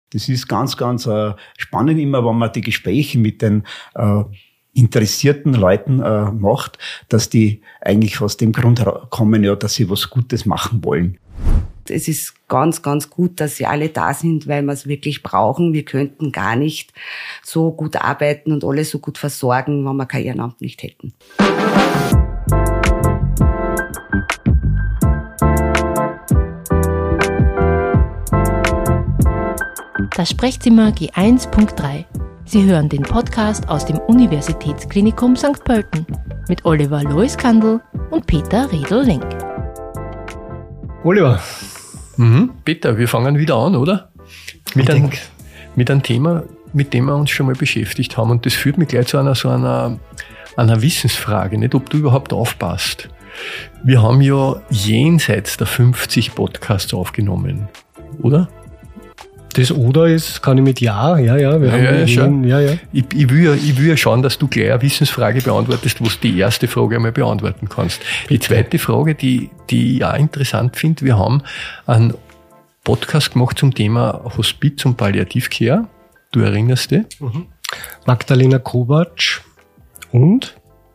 Das ist ganz, ganz spannend immer, wenn man die Gespräche mit den interessierten Leuten macht, dass die eigentlich aus dem Grund kommen, ja, dass sie was Gutes machen wollen. Es ist ganz, ganz gut, dass sie alle da sind, weil wir es wirklich brauchen. Wir könnten gar nicht so gut arbeiten und alle so gut versorgen, wenn wir kein Ehrenamt nicht hätten. Das Sprechzimmer G1.3. Sie hören den Podcast aus dem Universitätsklinikum St. Pölten mit Oliver Loiskandl und Peter Redl-Lenk. Oliver. Peter, wir fangen wieder an, oder? Mit einem Thema, mit dem wir uns schon mal beschäftigt haben. Und das führt mich gleich zu einer Wissensfrage, nicht, ob du überhaupt aufpasst. Wir haben ja jenseits der 50 Podcasts aufgenommen, oder? Das oder ist, kann ich mit Ja. Ich will ja schauen, dass du gleich eine Wissensfrage beantwortest, wo du die erste Frage einmal beantworten kannst. Die zweite Frage, die ich auch interessant finde, wir haben einen Podcast gemacht zum Thema Hospiz und Palliativcare. Du erinnerst dich? Magdalena Kovacs und?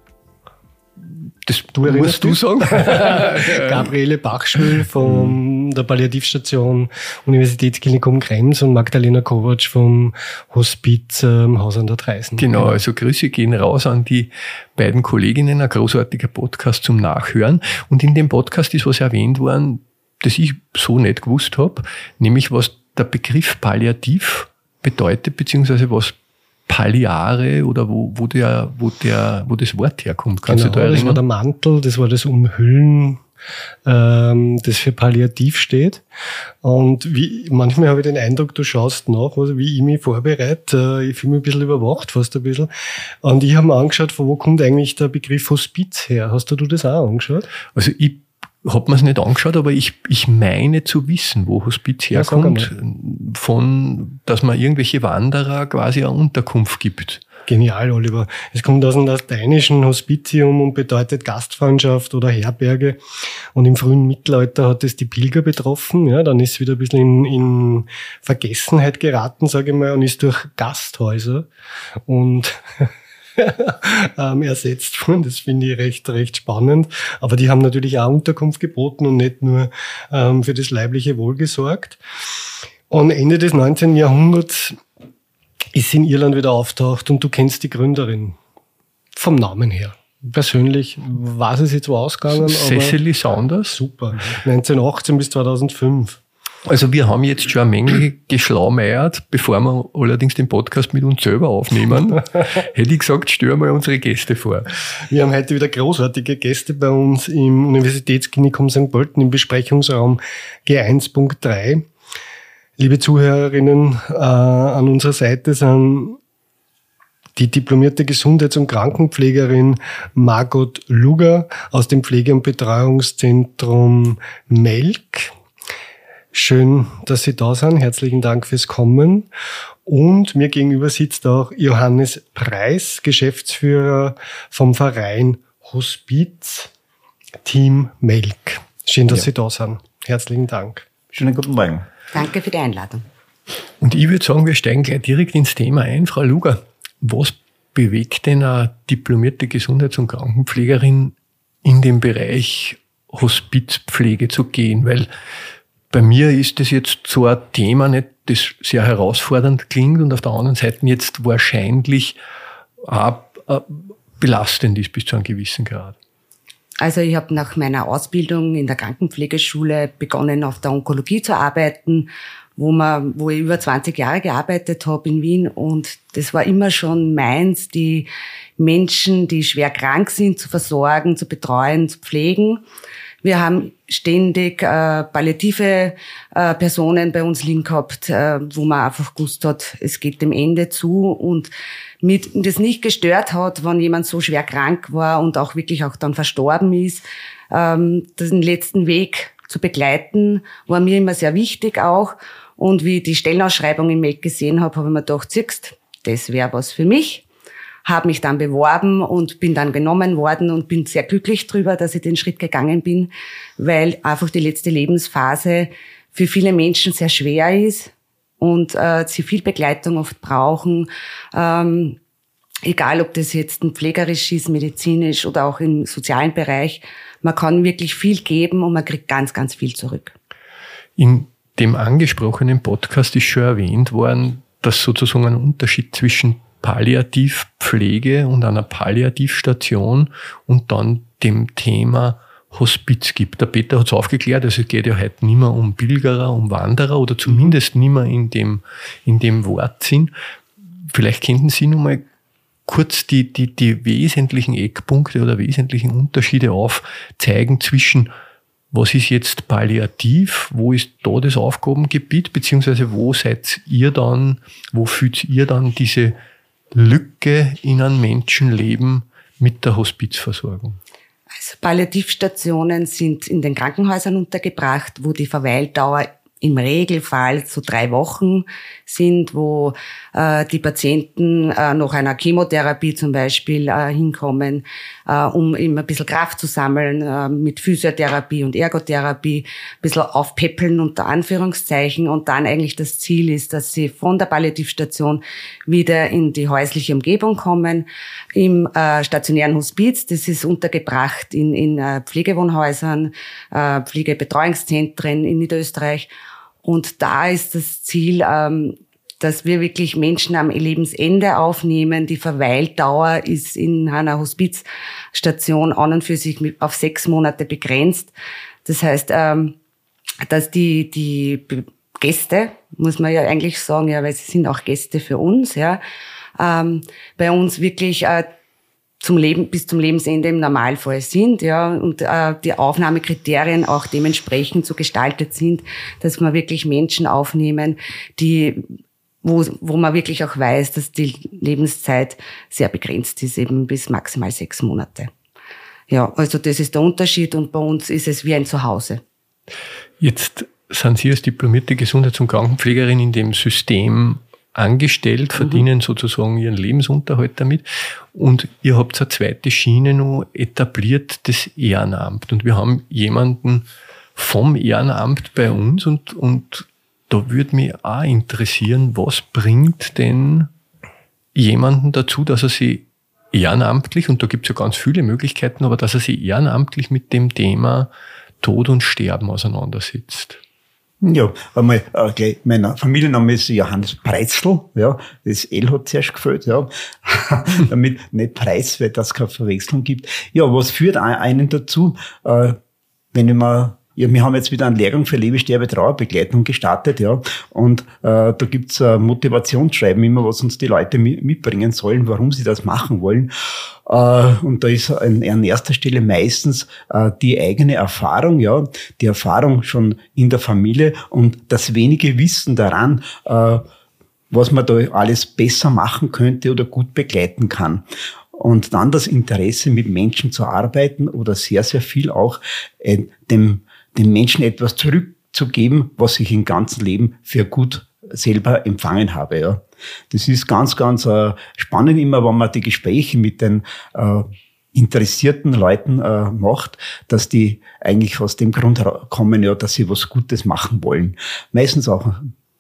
Das musst du sagen. Gabriele Bachschwil von der Palliativstation Universitätsklinikum Krems und Magdalena Kovacs vom Hospiz Haus an der Traisen. Genau, also Grüße gehen raus an die beiden Kolleginnen, ein großartiger Podcast zum Nachhören. Und in dem Podcast ist was erwähnt worden, das ich so nicht gewusst habe, nämlich was der Begriff Palliativ bedeutet, beziehungsweise was Palliare oder wo das Wort herkommt. Kannst du da erinnern? Das war der Mantel, das war das Umhüllen, das für Palliativ steht. Und manchmal habe ich den Eindruck, du schaust nach, also wie ich mich vorbereite. Ich fühle mich ein bisschen überwacht, fast ein bisschen. Und ich habe mir angeschaut, von wo kommt eigentlich der Begriff Hospiz her? Hast du das auch angeschaut? Also ich habe mir es nicht angeschaut, aber ich meine zu wissen, wo Hospiz herkommt, dass man irgendwelche Wanderer quasi eine Unterkunft gibt. Genial, Oliver. Es kommt aus dem Lateinischen Hospitium und bedeutet Gastfreundschaft oder Herberge. Und im frühen Mittelalter hat es die Pilger betroffen. Ja, dann ist es wieder ein bisschen in Vergessenheit geraten, sage ich mal, und ist durch Gasthäuser und ersetzt worden. Das finde ich recht spannend. Aber die haben natürlich auch Unterkunft geboten und nicht nur für das leibliche Wohl gesorgt. Und Ende des 19. Jahrhunderts ist sie in Irland wieder auftaucht und du kennst die Gründerin vom Namen her. Persönlich weiß es jetzt wo ausgegangen. Cecily Saunders. Super. 1918 bis 2005. Also wir haben jetzt schon eine Menge geschlaumeiert, bevor wir allerdings den Podcast mit uns selber aufnehmen. Hätte ich gesagt, stellen wir unsere Gäste vor. Wir haben heute wieder großartige Gäste bei uns im Universitätsklinikum St. Pölten im Besprechungsraum G1.3. Liebe Zuhörerinnen, an unserer Seite sind die diplomierte Gesundheits- und Krankenpflegerin Margot Luger aus dem Pflege- und Betreuungszentrum Melk. Schön, dass Sie da sind. Herzlichen Dank fürs Kommen. Und mir gegenüber sitzt auch Johannes Preis, Geschäftsführer vom Verein Hospiz Team Melk. Schön, dass Sie da sind. Herzlichen Dank. Schönen guten Morgen. Danke für die Einladung. Und ich würde sagen, wir steigen gleich direkt ins Thema ein. Frau Luger, was bewegt denn eine diplomierte Gesundheits- und Krankenpflegerin in den Bereich Hospizpflege zu gehen? Weil bei mir ist das jetzt so ein Thema nicht, das sehr herausfordernd klingt und auf der anderen Seite jetzt wahrscheinlich auch belastend ist bis zu einem gewissen Grad. Also ich habe nach meiner Ausbildung in der Krankenpflegeschule begonnen, auf der Onkologie zu arbeiten, wo ich über 20 Jahre gearbeitet habe in Wien. Und das war immer schon meins, die Menschen, die schwer krank sind, zu versorgen, zu betreuen, zu pflegen. Wir haben ständig palliative Personen bei uns liegen gehabt, wo man einfach gewusst hat, es geht dem Ende zu und das nicht gestört hat, wenn jemand so schwer krank war und auch wirklich auch dann verstorben ist. Den letzten Weg zu begleiten, war mir immer sehr wichtig auch. Und wie ich die Stellenausschreibung im Melk gesehen habe, habe ich mir gedacht, siehst, das wäre was für mich. Habe mich dann beworben und bin dann genommen worden und bin sehr glücklich drüber, dass ich den Schritt gegangen bin, weil einfach die letzte Lebensphase für viele Menschen sehr schwer ist und sie viel Begleitung oft brauchen. Egal, ob das jetzt pflegerisch ist, medizinisch oder auch im sozialen Bereich. Man kann wirklich viel geben und man kriegt ganz, ganz viel zurück. In dem angesprochenen Podcast ist schon erwähnt worden, dass sozusagen ein Unterschied zwischen Palliativpflege und einer Palliativstation und dann dem Thema Hospiz gibt. Der Peter hat es aufgeklärt, also es geht ja heute nicht mehr um Pilgerer, um Wanderer oder zumindest nicht mehr in dem Wortsinn. Vielleicht könnten Sie noch mal kurz die wesentlichen Eckpunkte oder wesentlichen Unterschiede aufzeigen zwischen, was ist jetzt palliativ, wo ist da das Aufgabengebiet, beziehungsweise wo fühlt ihr dann diese Lücke in einem Menschenleben mit der Hospizversorgung? Also Palliativstationen sind in den Krankenhäusern untergebracht, wo die Verweildauer im Regelfall so 3 Wochen sind, wo die Patienten nach einer Chemotherapie zum Beispiel hinkommen, um immer ein bisschen Kraft zu sammeln mit Physiotherapie und Ergotherapie, ein bisschen aufpäppeln unter Anführungszeichen, und dann eigentlich das Ziel ist, dass sie von der Palliativstation wieder in die häusliche Umgebung kommen. Im stationären Hospiz, das ist untergebracht in Pflegewohnhäusern, Pflegebetreuungszentren in Niederösterreich. Und da ist das Ziel, dass wir wirklich Menschen am Lebensende aufnehmen. Die Verweildauer ist in einer Hospizstation an und für sich auf 6 Monate begrenzt. Das heißt, dass die Gäste, muss man ja eigentlich sagen, ja, weil sie sind auch Gäste für uns, ja, bei uns wirklich bis zum Lebensende im Normalfall sind, ja, und die Aufnahmekriterien auch dementsprechend so gestaltet sind, dass wir wirklich Menschen aufnehmen, wo man wirklich auch weiß, dass die Lebenszeit sehr begrenzt ist, eben bis maximal 6 Monate. Ja, also das ist der Unterschied, und bei uns ist es wie ein Zuhause. Jetzt sind Sie als diplomierte Gesundheits- und Krankenpflegerin in dem System angestellt, verdienen sozusagen ihren Lebensunterhalt damit, und ihr habt eine zweite Schiene noch etabliert, das Ehrenamt. Und wir haben jemanden vom Ehrenamt bei uns, und da würde mich auch interessieren, was bringt denn jemanden dazu, dass er sich ehrenamtlich, und da gibt es ja ganz viele Möglichkeiten, aber dass er sich ehrenamtlich mit dem Thema Tod und Sterben auseinandersetzt? Ja, einmal gleich, mein Familienname ist Johannes Preizl, ja, das L hat zuerst gefällt, ja, damit nicht Preis, weil das keine Verwechslung gibt. Ja, was führt einen dazu, wenn ich mal, ja, wir haben jetzt wieder einen Lehrgang für Lebe-Sterbe-Trauerbegleitung gestartet, ja, und da gibt's ein Motivationsschreiben immer, was uns die Leute mitbringen sollen, warum sie das machen wollen. Und da ist an erster Stelle meistens die eigene Erfahrung, ja, die Erfahrung schon in der Familie und das wenige Wissen daran, was man da alles besser machen könnte oder gut begleiten kann. Und dann das Interesse, mit Menschen zu arbeiten oder sehr, sehr viel auch dem Menschen etwas zurückzugeben, was ich im ganzen Leben für gut selber empfangen habe. Ja. Das ist ganz, ganz spannend immer, wenn man die Gespräche mit den interessierten Leuten macht, dass die eigentlich aus dem Grund kommen, ja, dass sie was Gutes machen wollen. Meistens auch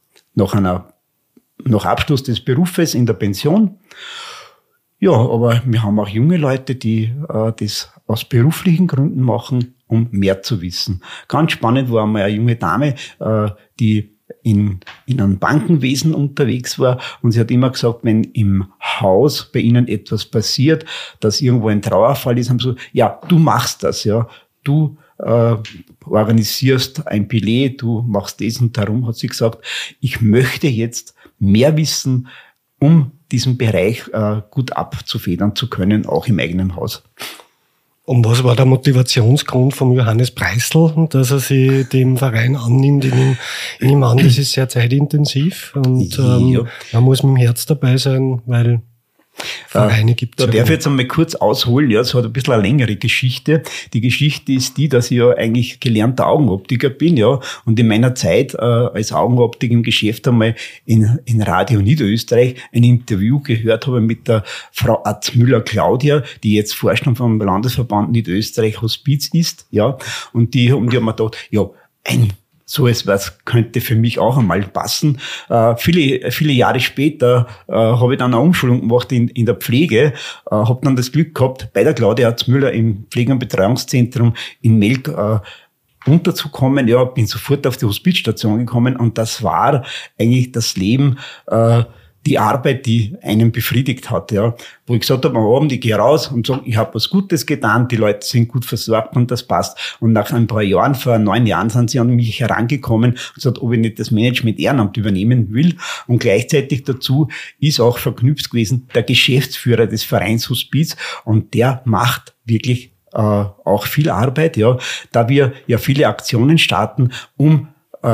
nach Abschluss des Berufes in der Pension. Ja, aber wir haben auch junge Leute, die das aus beruflichen Gründen machen, um mehr zu wissen. Ganz spannend war einmal eine junge Dame, die in einem Bankenwesen unterwegs war, und sie hat immer gesagt, wenn im Haus bei ihnen etwas passiert, dass irgendwo ein Trauerfall ist, haben sie so, ja, du machst das, ja, du organisierst ein Billet, du machst das, und darum hat sie gesagt, ich möchte jetzt mehr wissen, um diesen Bereich gut abzufedern zu können, auch im eigenen Haus. Und was war der Motivationsgrund von Johannes Preizl, dass er sich dem Verein annimmt? Ich nehme an, das ist sehr zeitintensiv, und man muss mit dem Herz dabei sein, weil Vereine gibt es. Da darf ich jetzt einmal kurz ausholen. Ja, es hat ein bisschen eine längere Geschichte. Die Geschichte ist die, dass ich ja eigentlich gelernter Augenoptiker bin, ja, und in meiner Zeit als Augenoptiker im Geschäft einmal in Radio Niederösterreich ein Interview gehört habe mit der Frau Atzmüller-Claudia, die jetzt Vorstand vom Landesverband Niederösterreich Hospiz ist, ja, und die haben mir gedacht, ja, ein so etwas könnte für mich auch einmal passen. Viele Jahre später habe ich dann eine Umschulung gemacht in der Pflege, habe dann das Glück gehabt, bei der Claudia Müller im Pflege- und Betreuungszentrum in Melk unterzukommen. Ja, bin sofort auf die Hospizstation gekommen und das war eigentlich das Leben, die Arbeit, die einen befriedigt hat, ja. Wo ich gesagt habe, am Abend, ich gehe raus und sage, ich habe was Gutes getan, die Leute sind gut versorgt und das passt. Und nach ein paar Jahren, vor 9 Jahren, sind sie an mich herangekommen und gesagt, ob ich nicht das Management Ehrenamt übernehmen will. Und gleichzeitig dazu ist auch verknüpft gewesen der Geschäftsführer des Vereins Hospiz und der macht wirklich auch viel Arbeit, ja, da wir ja viele Aktionen starten, um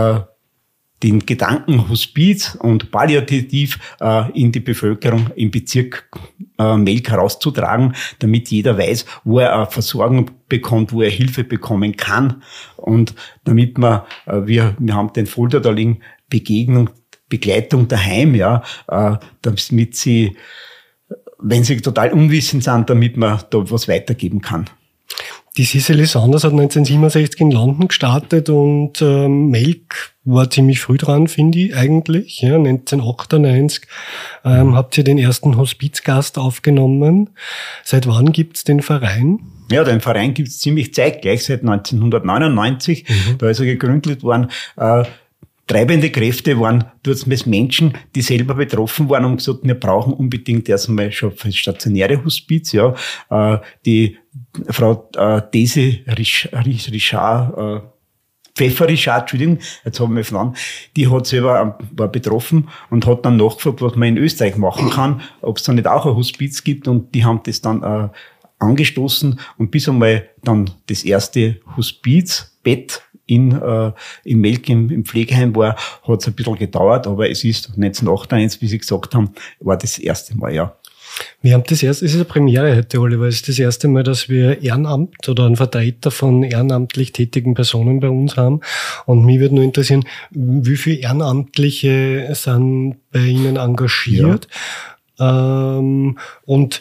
den Gedanken Hospiz und Palliativ in die Bevölkerung im Bezirk Melk herauszutragen, damit jeder weiß, wo er Versorgung bekommt, wo er Hilfe bekommen kann. Und damit wir haben den Folder da liegen, Begleitung daheim, ja, damit sie, wenn sie total unwissend sind, damit man da was weitergeben kann. Die Cicely Saunders hat 1967 in London gestartet und Melk war ziemlich früh dran, finde ich eigentlich. Ja, 1998 habt ihr den ersten Hospizgast aufgenommen. Seit wann gibt's den Verein? Ja, den Verein gibt's ziemlich zeitgleich, seit 1999. Da ist er gegründet worden. Treibende Kräfte waren dort Menschen, die selber betroffen waren und gesagt, wir brauchen unbedingt erstmal schon für stationäre Hospiz, ja. Die Frau Daisy Richard, Entschuldigung, jetzt haben wir verloren, die war betroffen und hat dann nachgefragt, was man in Österreich machen kann, ob es da nicht auch ein Hospiz gibt, und die haben das dann angestoßen und bis einmal dann das erste Hospizbett in Melk im Pflegeheim war, hat es ein bisschen gedauert, aber es ist 1998, wie Sie gesagt haben, war das erste Mal, ja. Wir haben es ist eine Premiere heute, Oliver. Es ist das erste Mal, dass wir Ehrenamt oder einen Vertreter von ehrenamtlich tätigen Personen bei uns haben. Und mich würde nur interessieren, wie viele Ehrenamtliche sind bei Ihnen engagiert? Ja. Und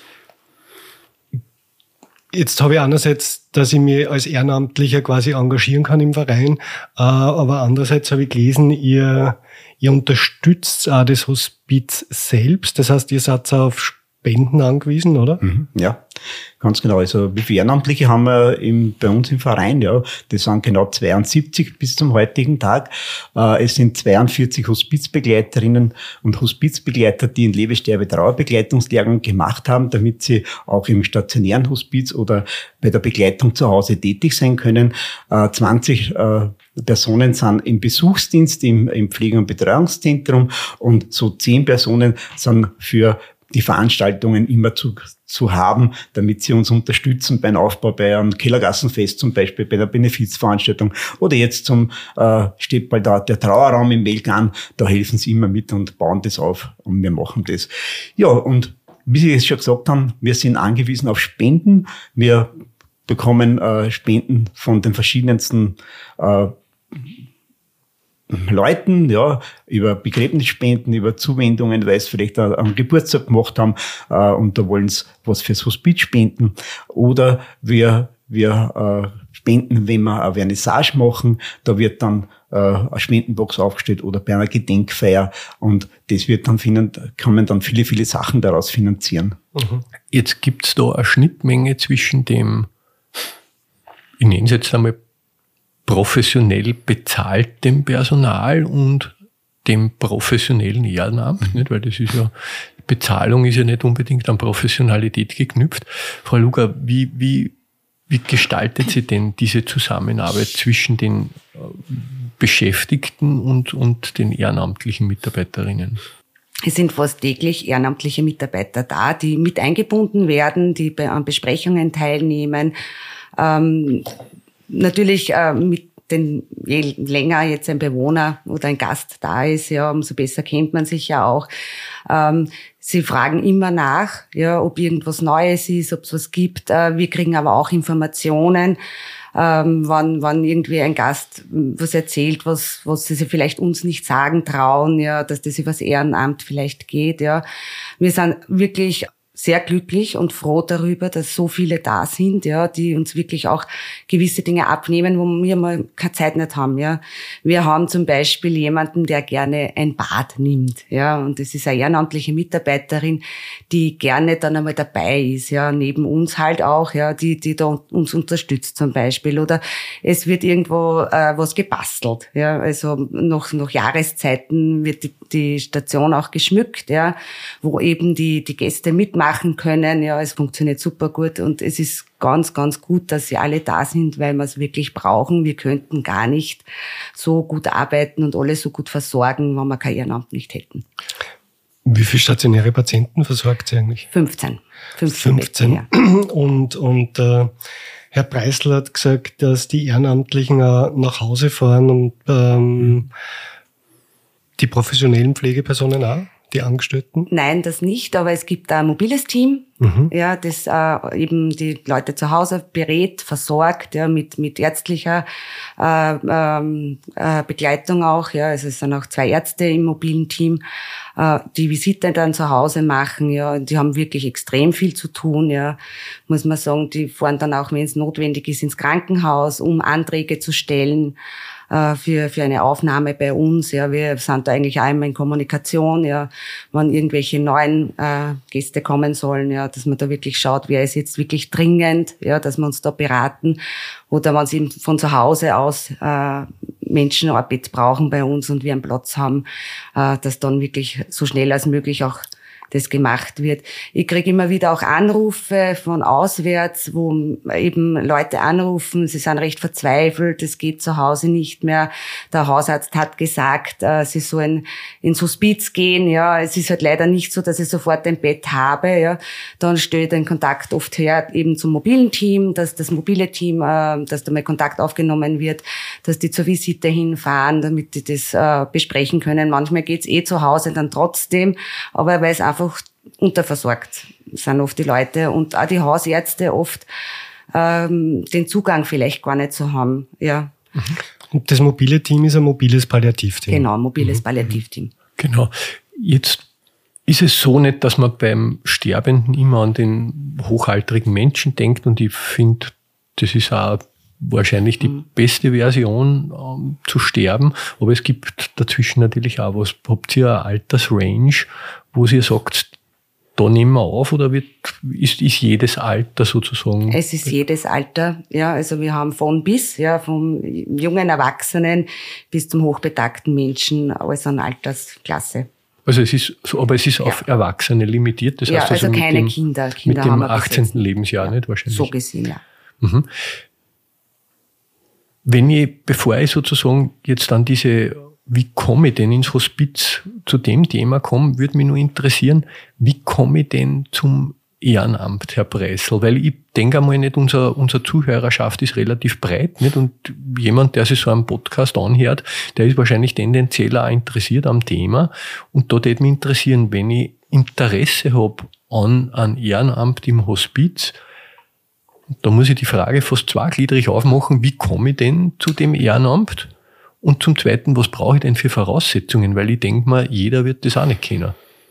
jetzt habe ich einerseits, dass ich mich als Ehrenamtlicher quasi engagieren kann im Verein, aber andererseits habe ich gelesen, ihr unterstützt auch das Hospiz selbst. Das heißt, ihr seid auf Spenden angewiesen, oder? Ja, ganz genau. Also wie viele Ehrenamtliche haben wir bei uns im Verein? Ja, das sind genau 72 bis zum heutigen Tag. Es sind 42 Hospizbegleiterinnen und Hospizbegleiter, die in Lebesterbe-Trauerbegleitungslehrgang gemacht haben, damit sie auch im stationären Hospiz oder bei der Begleitung zu Hause tätig sein können. 20 Personen sind im Besuchsdienst im Pflege- und Betreuungszentrum und so 10 Personen sind für die Veranstaltungen immer zu haben, damit sie uns unterstützen beim Aufbau bei einem Kellergassenfest zum Beispiel, bei einer Benefizveranstaltung oder jetzt steht bald da der Trauerraum im Melk an, da helfen sie immer mit und bauen das auf und wir machen das. Ja, und wie Sie es schon gesagt haben, wir sind angewiesen auf Spenden. Wir bekommen Spenden von den verschiedensten Leuten, ja, über Begräbnisspenden, über Zuwendungen, weil sie vielleicht einen Geburtstag gemacht haben und da wollen sie was fürs Hospiz spenden. Oder wir spenden, wenn wir eine Vernissage machen, da wird dann eine Spendenbox aufgestellt oder bei einer Gedenkfeier und das wird dann kann man dann viele, viele Sachen daraus finanzieren. Jetzt gibt's da eine Schnittmenge zwischen dem, ich nenne es jetzt einmal, professionell bezahltem Personal und dem professionellen Ehrenamt, nicht? Weil das ist ja, Bezahlung ist ja nicht unbedingt an Professionalität geknüpft. Frau Luger, wie gestaltet sie denn diese Zusammenarbeit zwischen den Beschäftigten und den ehrenamtlichen Mitarbeiterinnen? Es sind fast täglich ehrenamtliche Mitarbeiter da, die mit eingebunden werden, die an Besprechungen teilnehmen. Natürlich je länger jetzt ein Bewohner oder ein Gast da ist, ja, umso besser kennt man sich ja auch. Sie fragen immer nach, ja, ob irgendwas Neues ist, ob es was gibt. Wir kriegen aber auch Informationen, wann irgendwie ein Gast was erzählt, was sie vielleicht uns nicht sagen trauen, ja, dass das übers Ehrenamt vielleicht geht, ja. Wir sind wirklich sehr glücklich und froh darüber, dass so viele da sind, ja, die uns wirklich auch gewisse Dinge abnehmen, wo wir mal keine Zeit nicht haben, ja. Wir haben zum Beispiel jemanden, der gerne ein Bad nimmt, ja, und das ist eine ehrenamtliche Mitarbeiterin, die gerne dann einmal dabei ist, ja, neben uns halt auch, ja, die da uns unterstützt zum Beispiel, oder es wird irgendwo was gebastelt, ja, also noch Jahreszeiten wird die Station auch geschmückt, ja, wo eben die Gäste mitmachen können. Ja, es funktioniert super gut und es ist ganz, ganz gut, dass sie alle da sind, weil wir es wirklich brauchen. Wir könnten gar nicht so gut arbeiten und alle so gut versorgen, wenn wir kein Ehrenamt nicht hätten. Wie viele stationäre Patienten versorgt sie eigentlich? 15. 15. Ja. Und Herr Preisler hat gesagt, dass die Ehrenamtlichen nach Hause fahren und die professionellen Pflegepersonen auch? Die Angestellten? Nein, das nicht, aber es gibt ein mobiles Team, ja, das eben die Leute zu Hause berät, versorgt, ja, mit ärztlicher Begleitung auch, ja, also es sind auch 2 Ärzte im mobilen Team, die Visite dann zu Hause machen, ja, die haben wirklich extrem viel zu tun, ja, muss man sagen, die fahren dann auch, wenn es notwendig ist, ins Krankenhaus, um Anträge zu stellen, für eine Aufnahme bei uns. Ja, wir sind da eigentlich auch immer in Kommunikation, ja, wenn irgendwelche neuen Gäste kommen sollen, ja, dass man da wirklich schaut, wer ist jetzt wirklich dringend, ja, dass wir uns da beraten. Oder wenn sie von zu Hause aus Menschen ein Bett brauchen bei uns und wir einen Platz haben, dass dann wirklich so schnell als möglich auch das gemacht wird. Ich kriege immer wieder auch Anrufe von auswärts, wo eben Leute anrufen, sie sind recht verzweifelt, es geht zu Hause nicht mehr. Der Hausarzt hat gesagt, sie sollen ins Hospiz gehen. Ja, es ist halt leider nicht so, dass ich sofort ein Bett habe. Ja, dann stelle ich den Kontakt oft her eben zum mobilen Team, dass das mobile Team, dass da mal Kontakt aufgenommen wird, dass die zur Visite hinfahren, damit die das besprechen können. Manchmal geht's zu Hause dann trotzdem, aber weil es einfach unterversorgt sind oft die Leute und auch die Hausärzte oft den Zugang vielleicht gar nicht so haben. Ja. Und das mobile Team ist ein mobiles Palliativteam. Genau, mobiles Palliativteam. Genau. Jetzt ist es so nicht, dass man beim Sterbenden immer an den hochaltrigen Menschen denkt und ich finde, das ist auch wahrscheinlich die beste Version zu sterben, aber es gibt dazwischen natürlich auch was. Habt ihr eine Altersrange, wo ihr sagt, da nehmen wir auf oder ist jedes Alter sozusagen? Es ist jedes Alter, ja, also wir haben von bis, ja, vom jungen Erwachsenen bis zum hochbetagten Menschen, alles an Altersklasse. Also es ist auf Erwachsene limitiert, das heißt also keine Kinder. Mit dem 18. Lebensjahr nicht wahrscheinlich. So gesehen, ja. Mhm. Bevor ich sozusagen jetzt an wie komme ich denn ins Hospiz, zu dem Thema komme, würde mich nur interessieren, wie komme ich denn zum Ehrenamt, Herr Preisl? Weil ich denke einmal nicht, unsere Zuhörerschaft ist relativ breit, nicht? Und jemand, der sich so einen Podcast anhört, der ist wahrscheinlich tendenziell auch interessiert am Thema. Und da würde mich interessieren, wenn ich Interesse habe an ein Ehrenamt im Hospiz, da muss ich die Frage fast zweigliedrig aufmachen, wie komme ich denn zu dem Ehrenamt? Und zum Zweiten, was brauche ich denn für Voraussetzungen? Weil ich denke mal, jeder wird das auch nicht kennen.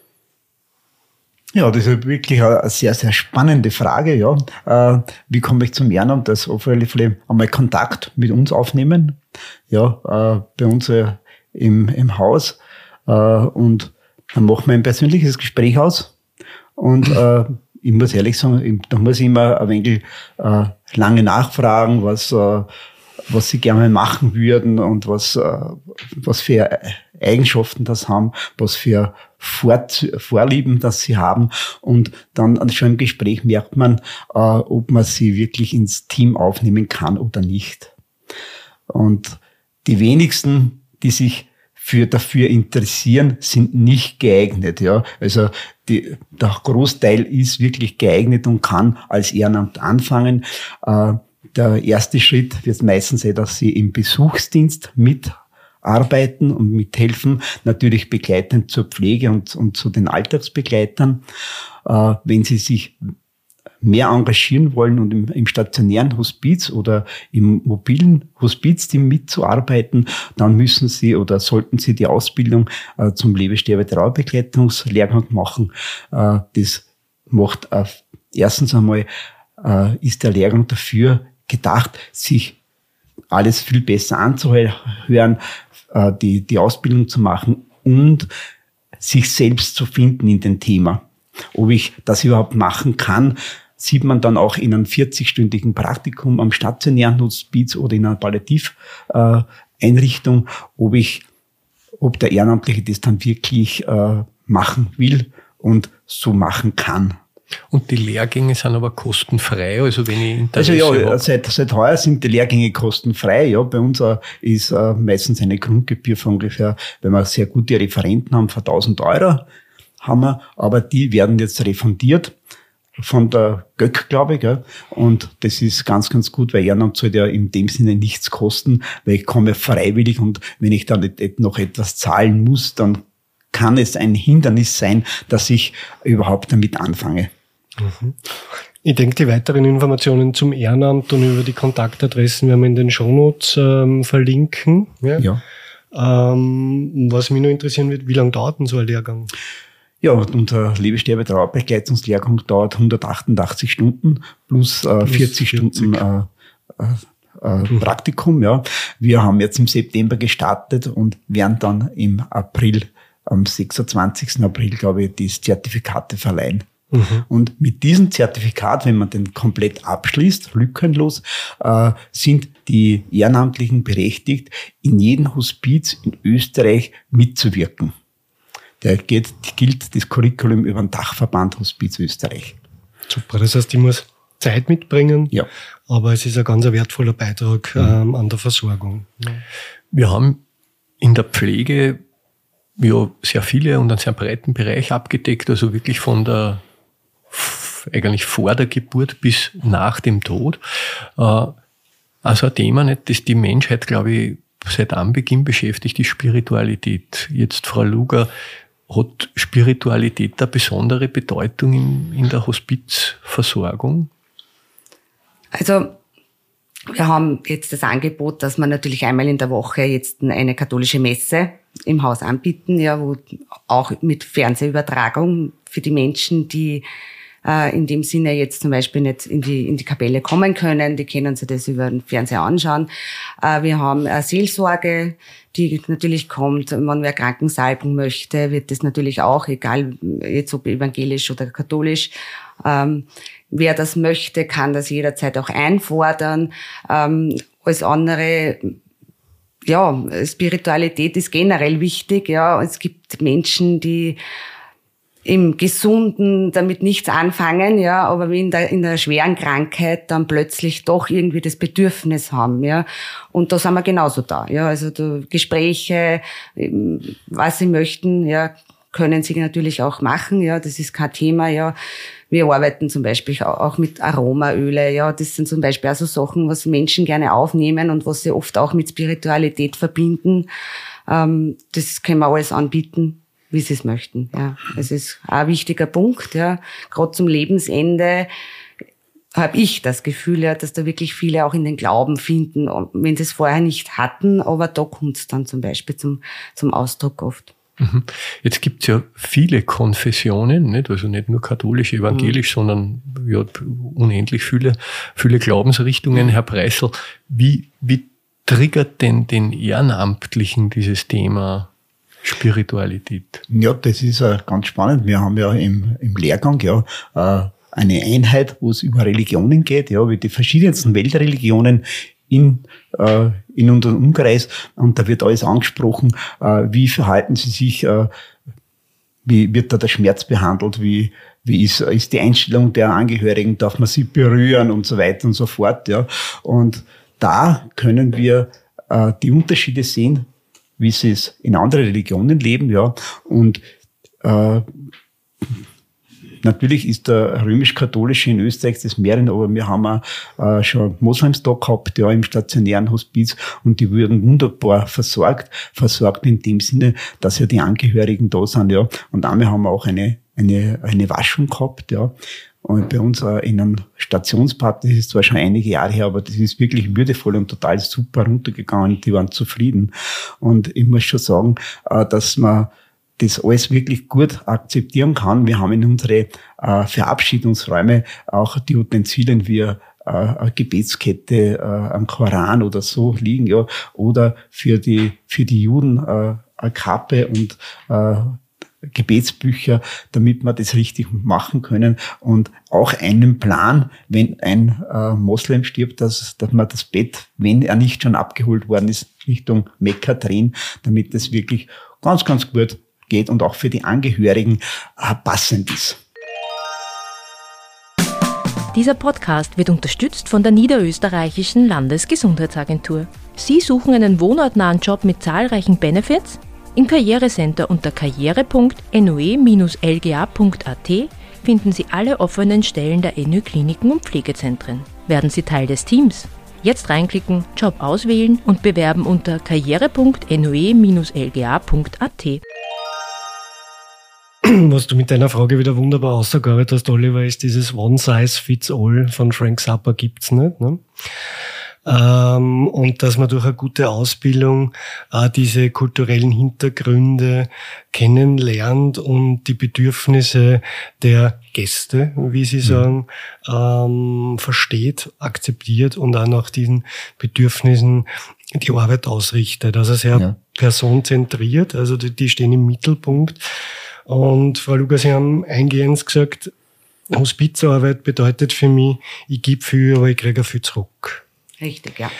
Ja, das ist wirklich eine sehr, sehr spannende Frage. Ja, wie komme ich zum Ehrenamt? Das auf alle Fälle einmal Kontakt mit uns aufnehmen. Ja, bei uns im Haus. Und dann machen wir ein persönliches Gespräch aus. Und ich muss ehrlich sagen, da muss ich immer ein wenig lange nachfragen, was sie gerne machen würden und was für Eigenschaften das haben, was für Vorlieben das sie haben. Und dann schon im Gespräch merkt man, ob man sie wirklich ins Team aufnehmen kann oder nicht. Und die wenigsten, die sich dafür interessieren, sind nicht geeignet. Ja, also der Großteil ist wirklich geeignet und kann als Ehrenamt anfangen. Der erste Schritt wird meistens sein, dass sie im Besuchsdienst mitarbeiten und mithelfen, natürlich begleitend zur Pflege und zu den Alltagsbegleitern. Wenn sie sich mehr engagieren wollen und im stationären Hospiz oder im mobilen Hospizteam mitzuarbeiten, dann müssen sie oder sollten sie die Ausbildung zum Lebe-Sterbe-Trauerbegleitungslehrgang machen. Das macht erstens einmal, ist der Lehrgang dafür gedacht, sich alles viel besser anzuhören, die Ausbildung zu machen und sich selbst zu finden in dem Thema. Ob ich das überhaupt machen kann, sieht man dann auch in einem 40-stündigen Praktikum am stationären Hospiz oder in einer Palliativeinrichtung, ob der Ehrenamtliche das dann wirklich machen will und so machen kann. Und die Lehrgänge sind aber kostenfrei, also wenn ich Interesse habe. Seit heuer sind die Lehrgänge kostenfrei. Ja, bei uns ist meistens eine Grundgebühr von ungefähr, wenn wir sehr gute Referenten haben, von 1.000 € haben wir, aber die werden jetzt refundiert von der GÖK, glaube ich. Gell? Und das ist ganz, ganz gut, weil Ehrenamt soll ja in dem Sinne nichts kosten, weil ich komme freiwillig und wenn ich dann noch etwas zahlen muss, dann kann es ein Hindernis sein, dass ich überhaupt damit anfange. Ich denke, die weiteren Informationen zum Ehrenamt und über die Kontaktadressen werden wir in den Shownotes verlinken. Ja. Was mich noch interessieren wird, wie lange dauert denn so ein Lehrgang? Ja, unser Lebenssterbe-Trauerbegleitungslehrgang dauert 188 Stunden plus 40 Stunden Praktikum. Ja. Wir haben jetzt im September gestartet und werden dann im April, am 26. April, glaube ich, die Zertifikate verleihen. Und mit diesem Zertifikat, wenn man den komplett abschließt, lückenlos, sind die Ehrenamtlichen berechtigt, in jedem Hospiz in Österreich mitzuwirken. Gilt das Curriculum über den Dachverband Hospiz Österreich. Super, das heißt, ich muss Zeit mitbringen, ja. Aber es ist ein ganz wertvoller Beitrag an der Versorgung. Ja. Wir haben in der Pflege ja sehr viele und einen sehr breiten Bereich abgedeckt, also wirklich eigentlich vor der Geburt bis nach dem Tod. Also ein Thema, nicht, das die Menschheit, glaube ich, seit Anbeginn beschäftigt, ist Spiritualität. Jetzt, Frau Luger, hat Spiritualität eine besondere Bedeutung in der Hospizversorgung? Also wir haben jetzt das Angebot, dass wir natürlich einmal in der Woche jetzt eine katholische Messe im Haus anbieten, ja, wo auch mit Fernsehübertragung für die Menschen, die in dem Sinne jetzt zum Beispiel nicht in die Kapelle kommen können, die können sich das über den Fernseher anschauen. Wir haben eine Seelsorge, die natürlich kommt, wenn wer Krankensalbung möchte, wird das natürlich auch, egal jetzt ob evangelisch oder katholisch. Wer das möchte, kann das jederzeit auch einfordern. Alles andere, ja, Spiritualität ist generell wichtig, ja. Es gibt Menschen, die im Gesunden damit nichts anfangen, ja, aber wie in der schweren Krankheit dann plötzlich doch irgendwie das Bedürfnis haben, ja. Und da sind wir genauso da, ja. Also Gespräche, was sie möchten, ja, können sie natürlich auch machen, ja. Das ist kein Thema, ja. Wir arbeiten zum Beispiel auch mit Aromaöle, ja. Das sind zum Beispiel auch so Sachen, was Menschen gerne aufnehmen und was sie oft auch mit Spiritualität verbinden. Das können wir alles anbieten, wie sie es möchten. Ja, es ist ein wichtiger Punkt. Ja, gerade zum Lebensende habe ich das Gefühl, ja, dass da wirklich viele auch in den Glauben finden, wenn sie es vorher nicht hatten, aber da kommt es dann zum Beispiel zum Ausdruck oft. Jetzt gibt's ja viele Konfessionen, nicht? Also nicht nur katholisch, evangelisch, sondern ja, unendlich viele Glaubensrichtungen. Herr Preissl, wie triggert denn den Ehrenamtlichen dieses Thema Spiritualität? Ja, das ist ganz spannend. Wir haben ja im Lehrgang ja eine Einheit, wo es über Religionen geht, ja, wie die verschiedensten Weltreligionen in unserem Umkreis, und da wird alles angesprochen, wie verhalten sie sich, wie wird da der Schmerz behandelt, wie ist die Einstellung der Angehörigen, darf man sie berühren und so weiter und so fort, ja. Und da können wir die Unterschiede sehen, wie sie es in anderen Religionen leben, ja. Und natürlich ist der römisch-katholische in Österreich das Mehrere, aber wir haben auch schon Moslems da gehabt, ja, im stationären Hospiz, und die wurden wunderbar versorgt in dem Sinne, dass ja die Angehörigen da sind, ja. Und einmal haben wir auch eine Waschung gehabt, ja. Und bei uns in einem Stationsbad, das ist zwar schon einige Jahre her, aber das ist wirklich würdevoll und total super runtergegangen. Die waren zufrieden. Und ich muss schon sagen, dass man das alles wirklich gut akzeptieren kann. Wir haben in unsere Verabschiedungsräume auch die Utensilien wie eine Gebetskette, ein Koran oder so liegen, ja, oder für die Juden eine Kappe und Gebetsbücher, damit wir das richtig machen können und auch einen Plan, wenn ein Moslem stirbt, dass man das Bett, wenn er nicht schon abgeholt worden ist, Richtung Mekka drehen, damit das wirklich ganz, ganz gut geht und auch für die Angehörigen passend ist. Dieser Podcast wird unterstützt von der Niederösterreichischen Landesgesundheitsagentur. Sie suchen einen wohnortnahen Job mit zahlreichen Benefits? Im Karrierecenter unter karriere.noe-lga.at finden Sie alle offenen Stellen der NÖ-Kliniken und Pflegezentren. Werden Sie Teil des Teams? Jetzt reinklicken, Job auswählen und bewerben unter karriere.noe-lga.at. Was du mit deiner Frage wieder wunderbar ausgearbeitet hast, Oliver, ist dieses One Size Fits All von Frank Zappa gibt's nicht, ne? Und dass man durch eine gute Ausbildung diese kulturellen Hintergründe kennenlernt und die Bedürfnisse der Gäste, wie sie sagen, versteht, akzeptiert und auch nach diesen Bedürfnissen die Arbeit ausrichtet. Also sehr personenzentriert, also die stehen im Mittelpunkt. Und Frau Luger, Sie haben eingehend gesagt, Hospizarbeit bedeutet für mich, ich gebe viel, aber ich kriege viel zurück. Richtig, ja.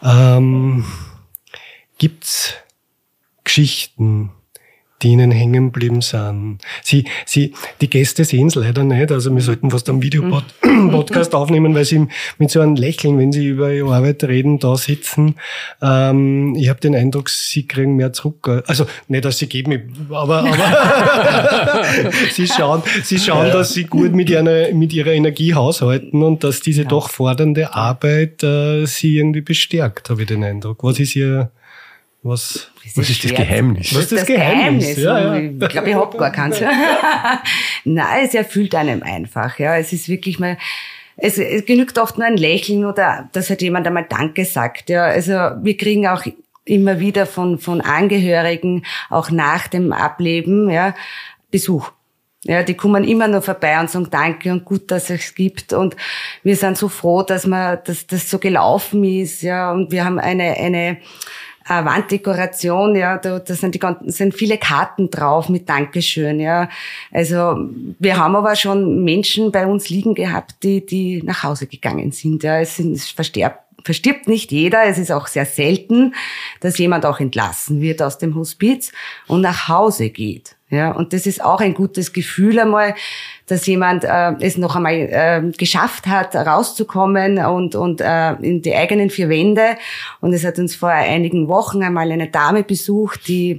Gibt's Geschichten, die Ihnen hängen geblieben sind? Die Gäste sehen es leider nicht, also wir sollten fast einen Videopodcast aufnehmen, weil Sie mit so einem Lächeln, wenn Sie über Ihre Arbeit reden, da sitzen. Ich habe den Eindruck, Sie kriegen mehr zurück. Also nicht, dass Sie geben, aber Sie schauen, dass Sie gut mit Ihrer Energie haushalten und dass diese doch fordernde Arbeit Sie irgendwie bestärkt, habe ich den Eindruck. Was ist Ihr... Was ist das Geheimnis? Was ist das Geheimnis? Ja. Ich glaube, ich habe gar keins. Nein, es erfüllt einem einfach. Ja, es ist wirklich mal, es genügt oft nur ein Lächeln oder dass halt jemand einmal Danke sagt. Ja, also wir kriegen auch immer wieder von Angehörigen, auch nach dem Ableben, ja, Besuch. Ja, die kommen immer nur vorbei und sagen Danke und gut, dass es gibt. Und wir sind so froh, dass das so gelaufen ist. Ja, und wir haben eine Wanddekoration, ja, da sind viele Karten drauf mit Dankeschön, ja. Also, wir haben aber schon Menschen bei uns liegen gehabt, die nach Hause gegangen sind, ja. Es verstirbt nicht jeder. Es ist auch sehr selten, dass jemand auch entlassen wird aus dem Hospiz und nach Hause geht. Ja, und das ist auch ein gutes Gefühl einmal, dass jemand es noch einmal geschafft hat, rauszukommen und in die eigenen vier Wände. Und es hat uns vor einigen Wochen einmal eine Dame besucht, die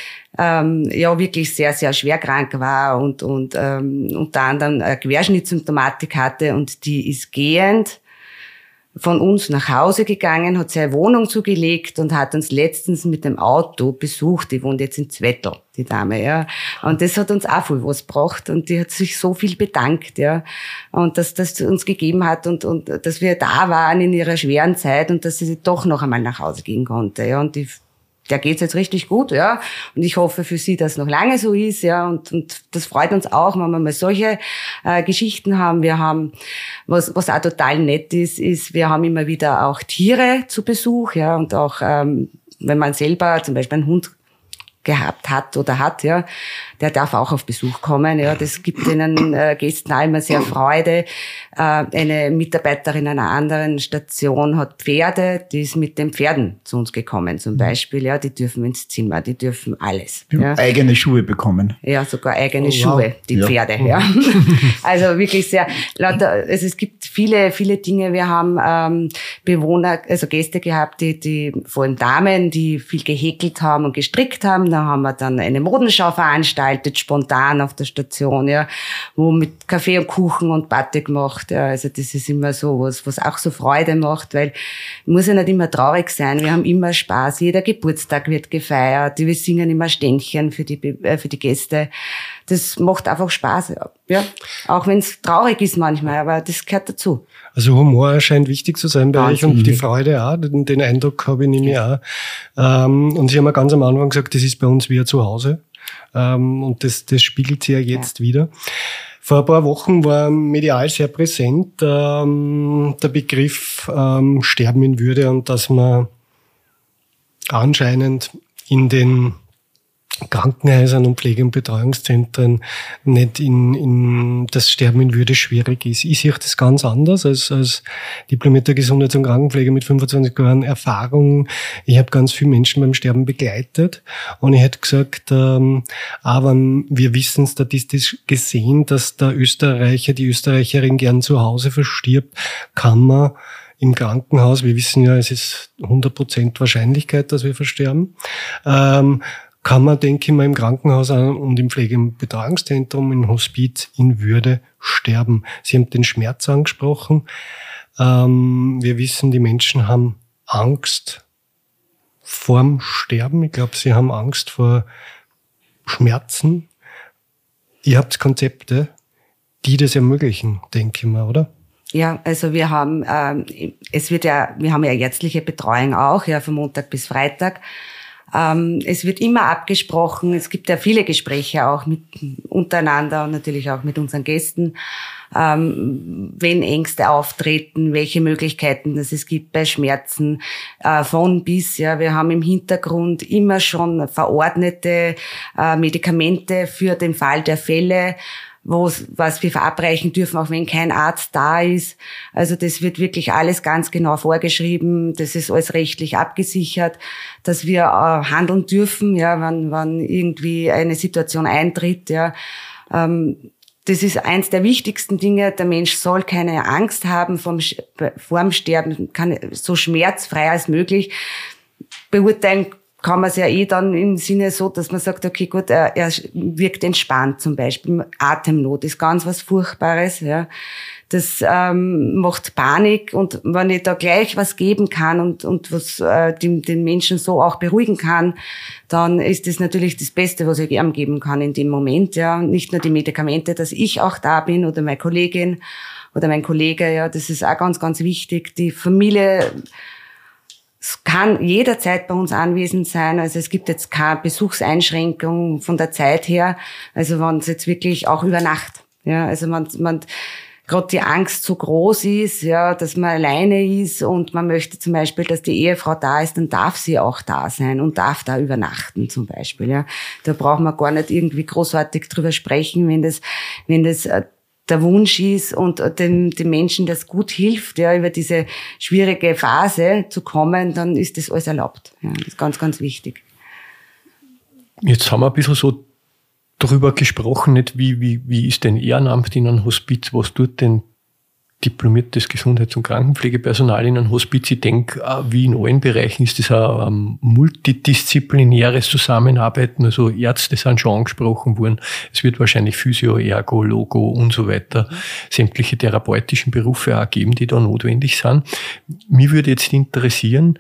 wirklich sehr, sehr schwer krank war und unter anderem eine Querschnittssymptomatik hatte, und die ist gehend von uns nach Hause gegangen, hat seine Wohnung zugelegt und hat uns letztens mit dem Auto besucht. Die wohnt jetzt in Zwettl, die Dame, ja. Und das hat uns auch viel was gebracht, und die hat sich so viel bedankt, ja. Und dass das uns gegeben hat und dass wir da waren in ihrer schweren Zeit und dass sie doch noch einmal nach Hause gehen konnte, ja. Und der geht's jetzt richtig gut, ja. Und ich hoffe für sie, dass es noch lange so ist, ja. Und das freut uns auch, wenn wir mal solche Geschichten haben. Wir haben, was auch total nett ist, wir haben immer wieder auch Tiere zu Besuch, ja. Und auch, wenn man selber zum Beispiel einen Hund gehabt hat oder hat, ja, der darf auch auf Besuch kommen, ja. Das gibt den Gästen auch immer sehr Freude. Eine Mitarbeiterin einer anderen Station hat Pferde, die ist mit den Pferden zu uns gekommen, zum Beispiel, ja. Die dürfen ins Zimmer, die dürfen alles. Ja. Eigene Schuhe bekommen. Ja, sogar eigene Schuhe, die Pferde, ja. Also wirklich sehr, also es gibt viele, viele Dinge. Wir haben Bewohner, also Gäste gehabt, die vor allem Damen, die viel gehäkelt haben und gestrickt haben. Da haben wir dann eine Modenschau veranstaltet, spontan auf der Station, ja, wo mit Kaffee und Kuchen und Batik gemacht. Ja, also das ist immer so was auch so Freude macht, weil muss ja nicht immer traurig sein. Wir haben immer Spaß. Jeder Geburtstag wird gefeiert. Wir singen immer Ständchen für die Gäste. Das macht einfach Spaß, ja. Auch wenn es traurig ist manchmal, aber das gehört dazu. Also Humor scheint wichtig zu sein bei euch und die Freude auch. Den Eindruck habe ich nämlich auch. Und Sie haben ja ganz am Anfang gesagt, das ist bei uns wie ein Zuhause. Und das spiegelt sich ja jetzt wieder. Vor ein paar Wochen war medial sehr präsent der Begriff Sterben in Würde und dass man anscheinend in den Krankenhäusern und Pflege- und Betreuungszentren nicht in das Sterben in Würde schwierig ist. Ich sehe das ganz anders als diplomierter Gesundheits- und Krankenpfleger mit 25 Jahren Erfahrung. Ich habe ganz viele Menschen beim Sterben begleitet und ich hätte gesagt, aber wir wissen statistisch gesehen, dass der Österreicher, die Österreicherin gern zu Hause verstirbt, kann man im Krankenhaus, wir wissen ja, es ist 100% Wahrscheinlichkeit, dass wir versterben, kann man, denke ich mal, im Krankenhaus und im Pflege- und Betreuungszentrum, im Hospiz in Würde sterben. Sie haben den Schmerz angesprochen. Wir wissen, die Menschen haben Angst vorm Sterben. Ich glaube, sie haben Angst vor Schmerzen. Ihr habt Konzepte, die das ermöglichen, denke ich mal, oder? Ja, also wir haben ja ärztliche Betreuung auch, ja, von Montag bis Freitag. Es wird immer abgesprochen. Es gibt ja viele Gespräche auch untereinander und natürlich auch mit unseren Gästen, wenn Ängste auftreten, welche Möglichkeiten es gibt bei Schmerzen, von bis. Ja, wir haben im Hintergrund immer schon verordnete Medikamente für den Fall der Fälle, was wir verabreichen dürfen, auch wenn kein Arzt da ist. Also das wird wirklich alles ganz genau vorgeschrieben. Das ist alles rechtlich abgesichert, dass wir handeln dürfen, ja, wenn irgendwie eine Situation eintritt, ja. Das ist eins der wichtigsten Dinge. Der Mensch soll keine Angst haben vorm Sterben, kann so schmerzfrei als möglich beurteilen. Kann man es ja dann im Sinne so, dass man sagt, okay, gut, er wirkt entspannt zum Beispiel. Atemnot ist ganz was Furchtbares, ja. Das macht Panik und wenn ich da gleich was geben kann und was den Menschen so auch beruhigen kann, dann ist das natürlich das Beste, was ich ihm geben kann in dem Moment, ja. Nicht nur die Medikamente, dass ich auch da bin oder meine Kollegin oder mein Kollege, ja. Das ist auch ganz, ganz wichtig. Die Familie kann jederzeit bei uns anwesend sein. Also es gibt jetzt keine Besuchseinschränkung von der Zeit her. Also wenn es jetzt wirklich auch über Nacht, ja, also man gerade die Angst so groß ist, ja, dass man alleine ist und man möchte zum Beispiel, dass die Ehefrau da ist, dann darf sie auch da sein und darf da übernachten zum Beispiel, ja. Da braucht man gar nicht irgendwie großartig drüber sprechen, wenn das der Wunsch ist und dem Menschen das gut hilft, ja, über diese schwierige Phase zu kommen, dann ist das alles erlaubt. Ja, das ist ganz, ganz wichtig. Jetzt haben wir ein bisschen so darüber gesprochen, nicht wie ist denn Ehrenamt in einem Hospiz, was tut denn diplomiertes Gesundheits- und Krankenpflegepersonal in einem Hospiz? Ich denke, wie in allen Bereichen ist das ein multidisziplinäres Zusammenarbeiten. Also Ärzte sind schon angesprochen worden. Es wird wahrscheinlich Physio, Ergo, Logo und so weiter, sämtliche therapeutischen Berufe auch geben, die da notwendig sind. Mich würde jetzt interessieren,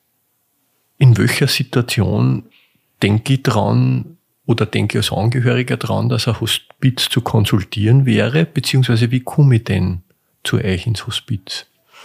in welcher Situation denke ich dran oder denke als Angehöriger dran, dass ein Hospiz zu konsultieren wäre, beziehungsweise wie komme ich denn zu euch ins Hospiz?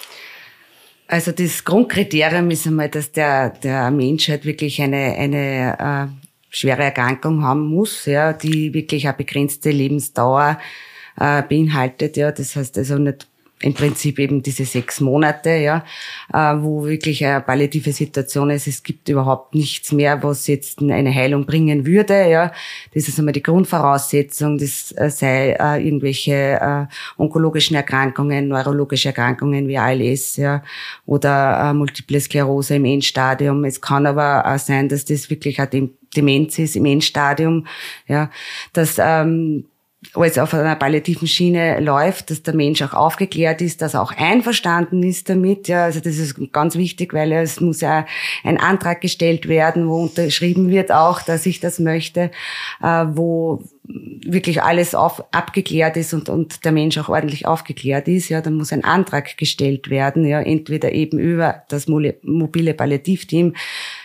Also das Grundkriterium ist einmal, dass der Mensch halt wirklich eine schwere Erkrankung haben muss, ja, die wirklich eine begrenzte Lebensdauer beinhaltet, ja. Das heißt also nicht im Prinzip eben diese 6 Monate, ja, wo wirklich eine palliative Situation ist. Es gibt überhaupt nichts mehr, was jetzt eine Heilung bringen würde, ja. Das ist einmal die Grundvoraussetzung. Das sei irgendwelche onkologischen Erkrankungen, neurologische Erkrankungen wie ALS, ja, oder Multiple Sklerose im Endstadium. Es kann aber auch sein, dass das wirklich eine Demenz ist im Endstadium, ja, dass alles auf einer palliativen Schiene läuft, dass der Mensch auch aufgeklärt ist, dass er auch einverstanden ist damit. Ja, also das ist ganz wichtig, weil es muss ja ein Antrag gestellt werden, wo unterschrieben wird auch, dass ich das möchte, wo wirklich alles abgeklärt ist und der Mensch auch ordentlich aufgeklärt ist. Ja, dann muss ein Antrag gestellt werden, ja, entweder eben über das mobile Palliativteam,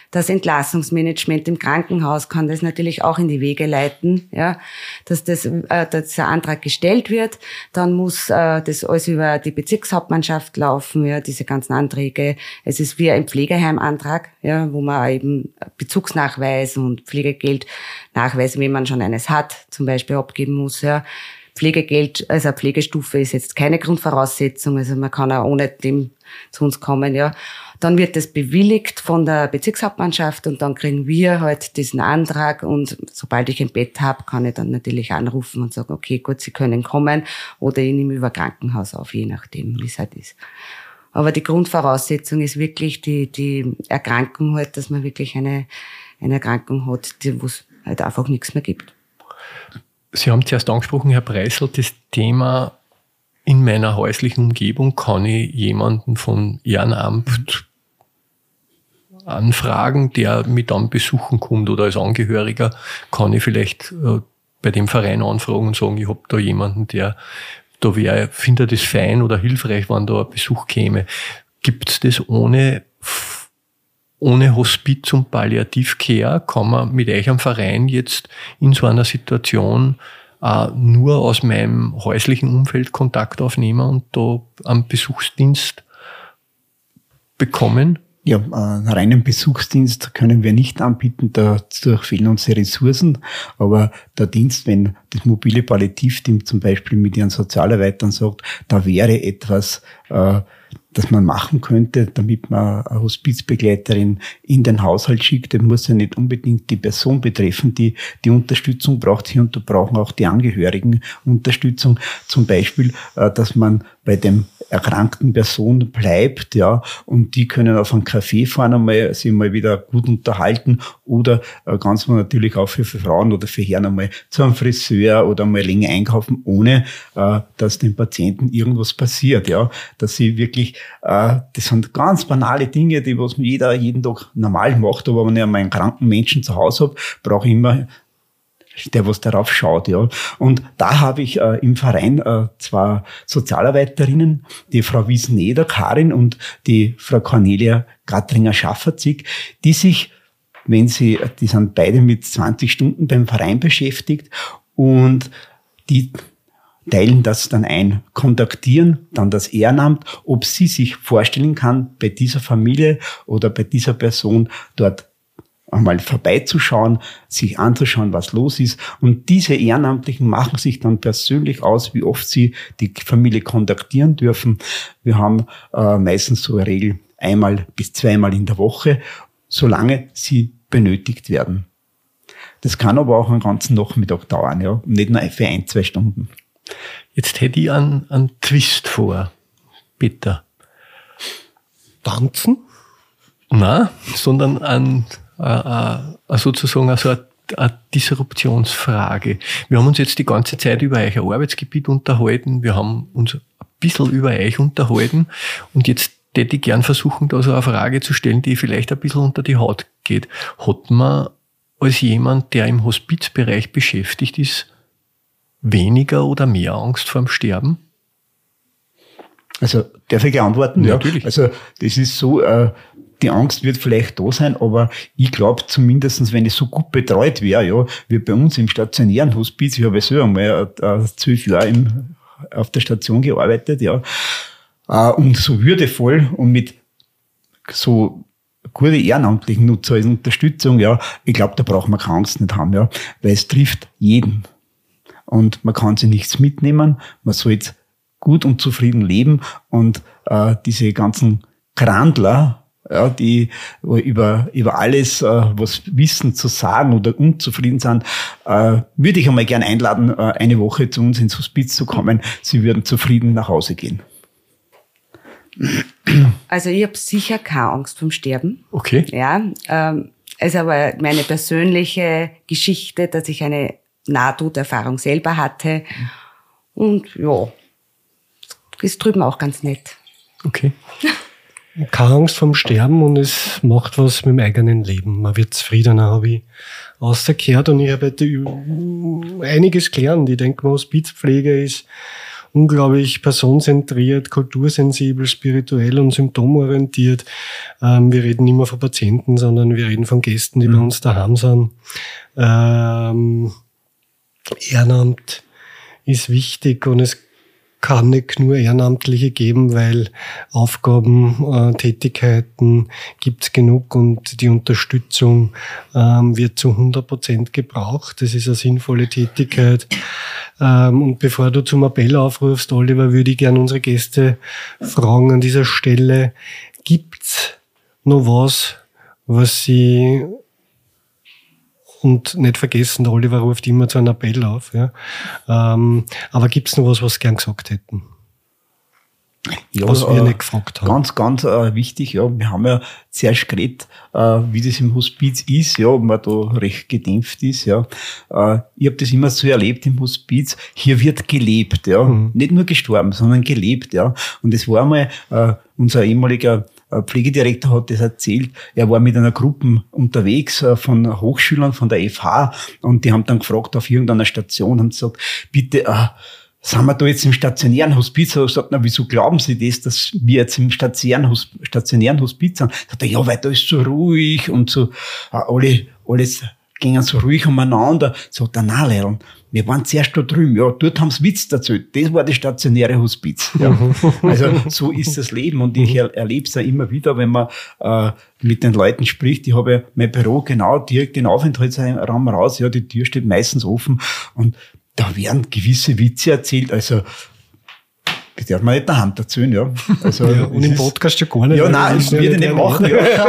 Das Entlassungsmanagement im Krankenhaus kann das natürlich auch in die Wege leiten, ja, dass der Antrag gestellt wird. Dann muss das alles über die Bezirkshauptmannschaft laufen, ja, diese ganzen Anträge. Es ist wie ein Pflegeheimantrag, ja, wo man eben Bezugsnachweis und Pflegegeldnachweis, wenn man schon eines hat, zum Beispiel abgeben muss, ja. Pflegegeld, also eine Pflegestufe ist jetzt keine Grundvoraussetzung, also man kann auch ohne dem zu uns kommen, ja. Dann wird das bewilligt von der Bezirkshauptmannschaft und dann kriegen wir halt diesen Antrag und sobald ich ein Bett habe, kann ich dann natürlich anrufen und sagen, okay, gut, Sie können kommen oder ich nehme über Krankenhaus auf, je nachdem, wie es halt ist. Aber die Grundvoraussetzung ist wirklich die Erkrankung halt, dass man wirklich eine Erkrankung hat, wo es halt einfach nichts mehr gibt. Sie haben zuerst angesprochen, Herr Preisl, das Thema in meiner häuslichen Umgebung kann ich jemanden von Ehrenamt anfragen, der mich dann besuchen kommt oder als Angehöriger kann ich vielleicht bei dem Verein anfragen und sagen, ich habe da jemanden, der da wäre, findet das fein oder hilfreich, wenn da ein Besuch käme. Gibt es das ohne Hospiz und Palliativcare? Kann man mit euch am Verein jetzt in so einer Situation nur aus meinem häuslichen Umfeld Kontakt aufnehmen und da einen Besuchsdienst bekommen? Ja, einen reinen Besuchsdienst können wir nicht anbieten, dazu fehlen uns die Ressourcen. Aber der Dienst, wenn das mobile Palliativteam zum Beispiel mit ihren Sozialarbeitern sagt, da wäre etwas, das man machen könnte, damit man eine Hospizbegleiterin in den Haushalt schickt, dann muss ja nicht unbedingt die Person betreffen, die Unterstützung braucht. Hier und da brauchen auch die Angehörigen Unterstützung. Zum Beispiel, dass man bei dem erkrankten Person bleibt, ja, und die können auf einen Café fahren, sich mal wieder gut unterhalten oder ganz natürlich auch für Frauen oder für Herren einmal zu einem Friseur oder mal länger einkaufen, ohne dass dem Patienten irgendwas passiert, ja, dass sie wirklich, das sind ganz banale Dinge, die was jeder jeden Tag normal macht, aber wenn ich einmal einen kranken Menschen zu Hause habe, brauche ich immer der was darauf schaut, ja. Und da habe ich im Verein zwei Sozialarbeiterinnen, die Frau Wiesneder, Karin und die Frau Cornelia Gatringer-Schafferzig, die sich, die sind beide mit 20 Stunden beim Verein beschäftigt und die teilen das dann ein, kontaktieren dann das Ehrenamt, ob sie sich vorstellen kann, bei dieser Familie oder bei dieser Person dort einmal vorbeizuschauen, sich anzuschauen, was los ist. Und diese Ehrenamtlichen machen sich dann persönlich aus, wie oft sie die Familie kontaktieren dürfen. Wir haben meistens so eine Regel 1 bis 2 in der Woche, solange sie benötigt werden. Das kann aber auch einen ganzen Nachmittag dauern, ja, nicht nur für 1-2 Stunden. Jetzt hätte ich einen Twist vor, Peter. Tanzen? Nein, sondern sozusagen also eine Disruptionsfrage. Wir haben uns jetzt die ganze Zeit über euer Arbeitsgebiet unterhalten, wir haben uns ein bisschen über euch unterhalten und jetzt hätte ich gern versuchen, da so eine Frage zu stellen, die vielleicht ein bisschen unter die Haut geht. Hat man als jemand, der im Hospizbereich beschäftigt ist, weniger oder mehr Angst vorm Sterben? Also, darf ich antworten? Ja, natürlich. Also, das ist so, die Angst wird vielleicht da sein, aber ich glaube zumindestens, wenn ich so gut betreut wäre, ja, wie bei uns im stationären Hospiz, ich habe ja so einmal 12 Jahre auf der Station gearbeitet, ja, und so würdevoll und mit so gute ehrenamtlichen Nutzer als Unterstützung, ja, ich glaube, da braucht man keine Angst nicht haben, ja, weil es trifft jeden. Und man kann sich nichts mitnehmen, man soll jetzt gut und zufrieden leben und diese ganzen Krandler, ja, die über alles was wissen zu sagen oder unzufrieden sind, würde ich einmal gern einladen, eine Woche zu uns ins Hospiz zu kommen. Sie würden zufrieden nach Hause gehen. Also ich habe sicher keine Angst vom Sterben. Okay. Ja, also aber meine persönliche Geschichte, dass ich eine Nahtoderfahrung selber hatte und ja, ist drüben auch ganz nett. Okay. Keine Angst vom Sterben und es macht was mit dem eigenen Leben. Man wird zufriedener, habe ich rausgehört und ich habe einiges gelernt. Ich denke mal, Hospizpflege ist unglaublich personenzentriert, kultursensibel, spirituell und symptomorientiert. Wir reden nicht mehr von Patienten, sondern wir reden von Gästen, die bei uns daheim sind. Ehrenamt ist wichtig und es kann nicht nur Ehrenamtliche geben, weil Aufgaben, Tätigkeiten gibt's genug und die Unterstützung wird zu 100% gebraucht. Das ist eine sinnvolle Tätigkeit. Und bevor du zum Appell aufrufst, Oliver, würde ich gerne unsere Gäste fragen an dieser Stelle, gibt's noch was sie, und nicht vergessen, der Oliver ruft immer zu einem Appell auf, ja. Aber gibt's noch was sie gern gesagt hätten? Ja, was wir nicht gefragt haben. Ganz wichtig, ja. Wir haben ja zuerst geredet, wie das im Hospiz ist, ja, ob man da recht gedämpft ist, ja. Ich habe das immer so erlebt im Hospiz. Hier wird gelebt, ja. Nicht nur gestorben, sondern gelebt, ja. Und es war mal, unser ehemaliger Pflegedirektor hat das erzählt, er war mit einer Gruppe unterwegs von Hochschülern von der FH und die haben dann gefragt auf irgendeiner Station, haben gesagt, bitte, sind wir da jetzt im stationären Hospiz? Er hat gesagt, na, wieso glauben Sie das, dass wir jetzt im stationären Hospiz sind? Sagt er, ja, weil da ist so ruhig und so, alles gingen so ruhig umeinander. Sagt er, nein, Lehrl, wir waren zuerst da drüben, ja, dort haben sie Witz erzählt. Das war das stationäre Hospiz. Ja. Also so ist das Leben und ich erlebe es ja immer wieder, wenn man mit den Leuten spricht. Ich habe ja mein Büro genau direkt den Aufenthaltsraum raus, ja, die Tür steht meistens offen und da werden gewisse Witze erzählt, also das darf man nicht der Hand erzählen, ja. Also, ja, und im Podcast ja gar nicht. Ja, nein, das würde ich nicht machen,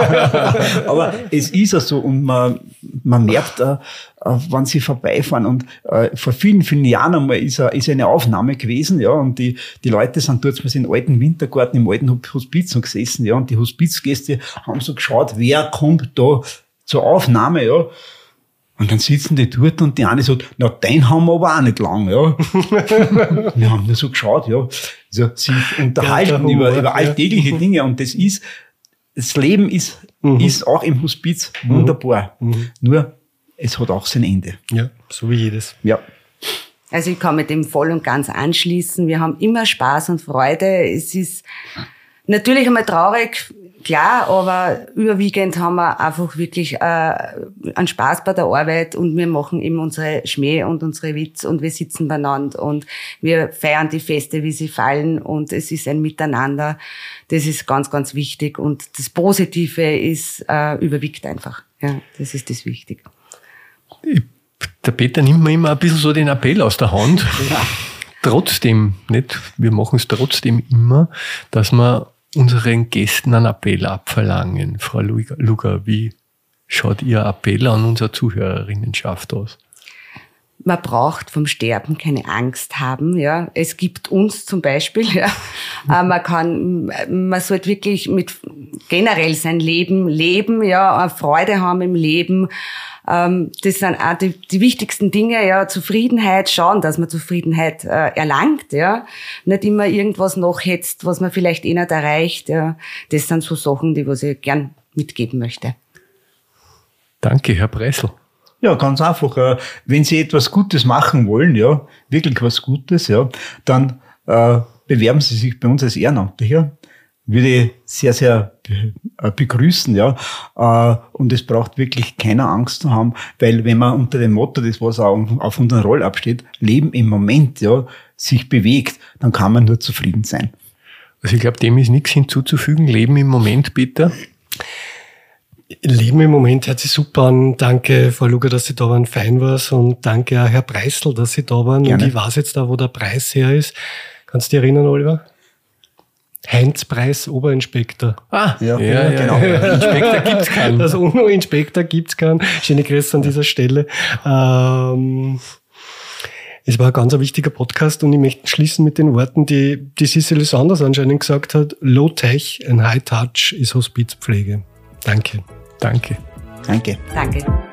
ja. Aber es ist ja so und man merkt, wann sie vorbeifahren und vor vielen, vielen Jahren einmal ist eine Aufnahme gewesen, ja, und die Leute sind dort in den alten Wintergarten, im alten Hospiz gesessen, ja, und die Hospizgäste haben so geschaut, wer kommt da zur Aufnahme, ja. Und dann sitzen die dort und die eine sagt, na, den haben wir aber auch nicht lang, ja. Wir haben nur so geschaut, ja. Also, sich unterhalten über alltägliche Dinge und das Leben ist auch im Hospiz wunderbar. Nur, es hat auch sein Ende. Ja, so wie jedes. Ja. Also ich kann mit dem voll und ganz anschließen. Wir haben immer Spaß und Freude. Es ist natürlich einmal traurig, klar, aber überwiegend haben wir einfach wirklich einen Spaß bei der Arbeit und wir machen eben unsere Schmäh und unsere Witz und wir sitzen beieinander und wir feiern die Feste, wie sie fallen und es ist ein Miteinander. Das ist ganz, ganz wichtig und das Positive ist überwiegt einfach. Ja, das ist das Wichtige. Der Peter nimmt mir immer ein bisschen so den Appell aus der Hand. Ja. Trotzdem, nicht, wir machen es trotzdem immer, dass wir unseren Gästen einen Appell abverlangen. Frau Luger, wie schaut Ihr Appell an unsere Zuhörerinnenschaft aus? Man braucht vom Sterben keine Angst haben, ja. Es gibt uns zum Beispiel, ja. Man sollte wirklich mit generell sein Leben leben, ja, Freude haben im Leben. Das sind auch die wichtigsten Dinge, ja, Zufriedenheit, schauen, dass man Zufriedenheit erlangt, ja. Nicht immer irgendwas nachhetzt, was man vielleicht eh nicht erreicht, ja. Das sind so Sachen, was ich gern mitgeben möchte. Danke, Herr Preisl. Ja, ganz einfach. Wenn Sie etwas Gutes machen wollen, ja, wirklich was Gutes, ja, dann bewerben Sie sich bei uns als Ehrenamtlicher. Würde ich sehr, sehr begrüßen, ja. Und es braucht wirklich keine Angst zu haben, weil wenn man unter dem Motto, das was auch auf unserem Rollab steht, Leben im Moment, ja, sich bewegt, dann kann man nur zufrieden sein. Also ich glaube, dem ist nichts hinzuzufügen. Leben im Moment, bitte. Leben im Moment hört sich super an. Danke, Frau Luger, dass Sie da waren, fein war's. Und danke auch Herr Preisl, dass Sie da waren. Gerne. Und ich weiß jetzt da, wo der Preis her ist. Kannst du dich erinnern, Oliver? Heinz Preis, Oberinspektor. Ja, genau. Inspektor gibt's keinen. Also UNO-Inspektor gibt's keinen. Schöne Grüße an dieser Stelle. Es war ein ganz wichtiger Podcast und ich möchte schließen mit den Worten, die Cicely Saunders anscheinend gesagt hat. Low Tech and High Touch ist Hospizpflege. Danke. Danke. Danke. Danke.